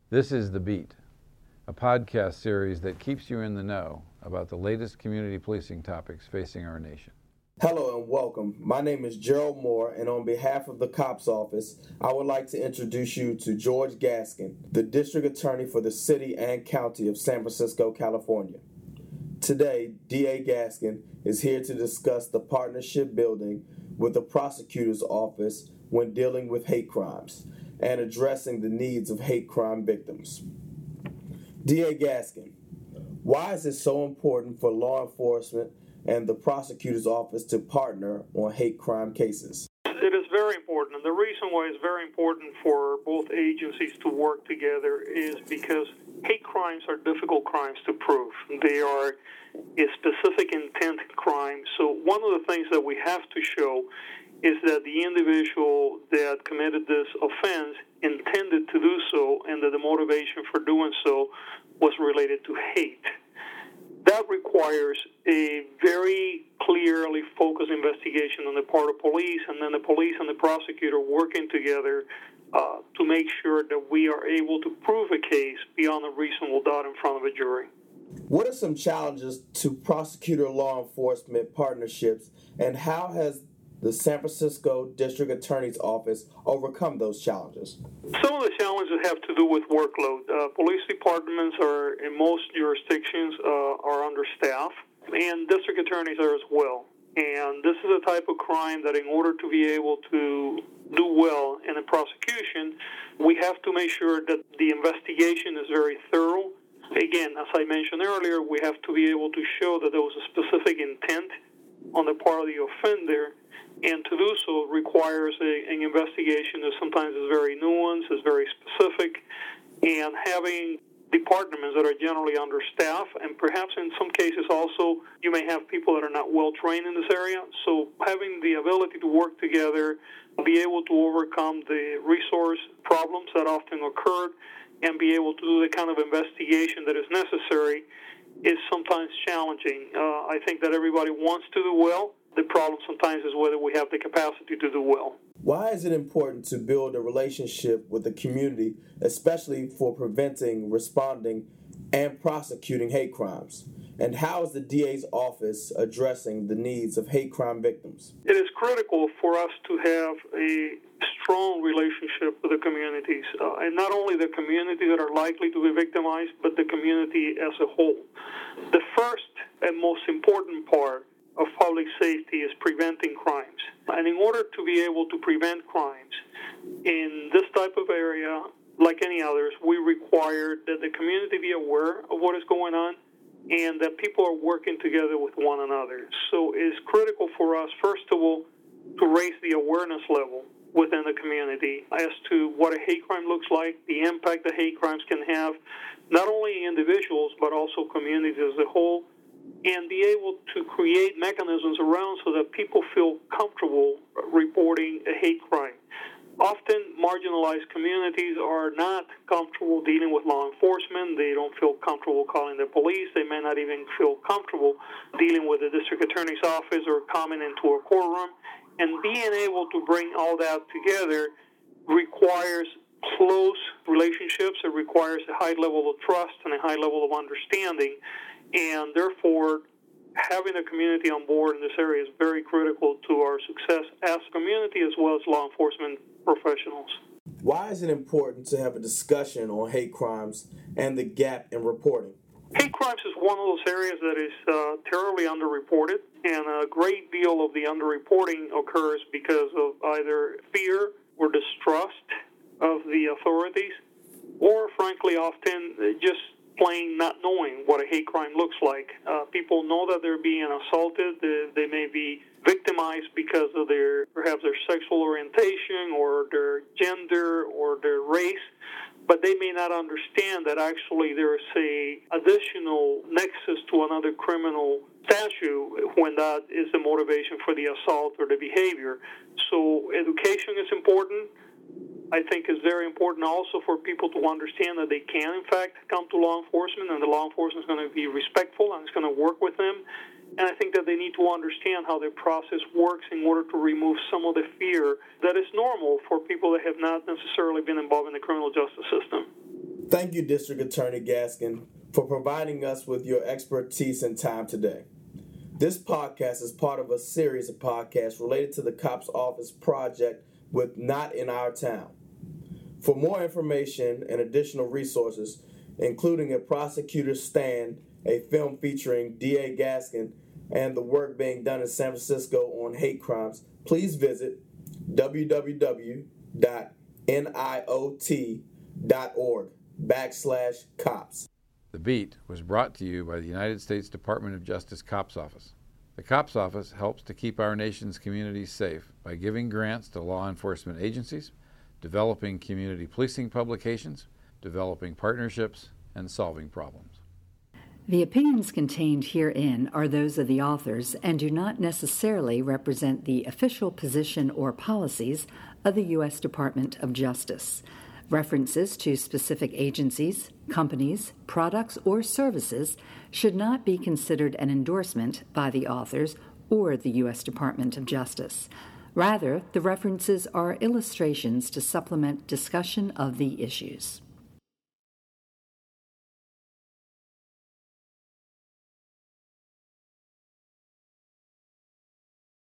This is The Beat, a podcast series that keeps you in the know about the latest community policing topics facing our nation. Hello and welcome. My name is Gerald Moore, and on behalf of the COPS Office, I would like to introduce you to George Gaskin, the District Attorney for the City and County of San Francisco, California. Today, DA Gaskin is here to discuss the partnership building with the Prosecutor's Office when dealing with hate crimes and addressing the needs of hate crime victims. DA Gaskin, why is it so important for law enforcement and the Prosecutor's Office to partner on hate crime cases? It is very important, and the reason why it's very important for both agencies to work together is because hate crimes are difficult crimes to prove. They are a specific intent crime, so one of the things that we have to show is that the individual that committed this offense intended to do so and that the motivation for doing so was related to hate. That requires a very clearly focused investigation on the part of police, and then the police and the prosecutor working together to make sure that we are able to prove a case beyond a reasonable doubt in front of a jury. What are some challenges to prosecutor law enforcement partnerships, and how has the San Francisco District Attorney's Office overcome those challenges? Some of the challenges have to do with workload. Police departments are, in most jurisdictions, are understaffed, and district attorneys are as well. And this is a type of crime that in order to be able to do well in a prosecution, we have to make sure that the investigation is very thorough. Again, as I mentioned earlier, we have to be able to show that there was a specific intent on the part of the offender, and to do so requires an investigation that sometimes is very nuanced, is very specific, and having departments that are generally understaffed, and perhaps in some cases also you may have people that are not well trained in this area. So having the ability to work together, be able to overcome the resource problems that often occurred, and be able to do the kind of investigation that is necessary is sometimes challenging. I think that everybody wants to do well. The problem sometimes is whether we have the capacity to do well. Why is it important to build a relationship with the community, especially for preventing, responding, and prosecuting hate crimes? And how is the DA's office addressing the needs of hate crime victims? It is critical for us to have a strong relationship with the communities, and not only the community that are likely to be victimized, but the community as a whole. The first and most important part of public safety is preventing crimes. And in order to be able to prevent crimes in this type of area, like any others, we require that the community be aware of what is going on and that people are working together with one another. So it's critical for us, first of all, to raise the awareness level within the community as to what a hate crime looks like, the impact that hate crimes can have, not only individuals, but also communities as a whole, and be able to create mechanisms around so that people feel comfortable reporting a hate crime. Often, marginalized communities are not comfortable dealing with law enforcement. They don't feel comfortable calling the police. They may not even feel comfortable dealing with the district attorney's office or coming into a courtroom. And being able to bring all that together requires close relationships. It requires a high level of trust and a high level of understanding. And therefore, having a community on board in this area is very critical to our success as a community as well as law enforcement professionals. Why is it important to have a discussion on hate crimes and the gap in reporting? Hate crimes is one of those areas that is terribly underreported, and a great deal of the underreporting occurs because of either fear or distrust of the authorities, or frankly, often just plain not knowing what a hate crime looks like. People know that they're being assaulted. They may be victimized because of perhaps their sexual orientation or their gender or their race, but they may not understand that actually there's a additional nexus to another criminal statute when that is the motivation for the assault or the behavior. So education is important. I think it's very important also for people to understand that they can, in fact, come to law enforcement, and the law enforcement is going to be respectful and it's going to work with them. And I think that they need to understand how the process works in order to remove some of the fear that is normal for people that have not necessarily been involved in the criminal justice system. Thank you, District Attorney Gaskin, for providing us with your expertise and time today. This podcast is part of a series of podcasts related to the COPS Office project with Not in Our Town. For more information and additional resources, including a prosecutor's stand, a film featuring D.A. Gaskin, and the work being done in San Francisco on hate crimes, please visit www.niot.org/cops. The Beat was brought to you by the United States Department of Justice COPS Office. The COPS Office helps to keep our nation's communities safe by giving grants to law enforcement agencies, developing community policing publications, developing partnerships, and solving problems. The opinions contained herein are those of the authors and do not necessarily represent the official position or policies of the U.S. Department of Justice. References to specific agencies, companies, products, or services should not be considered an endorsement by the authors or the U.S. Department of Justice. Rather, the references are illustrations to supplement discussion of the issues.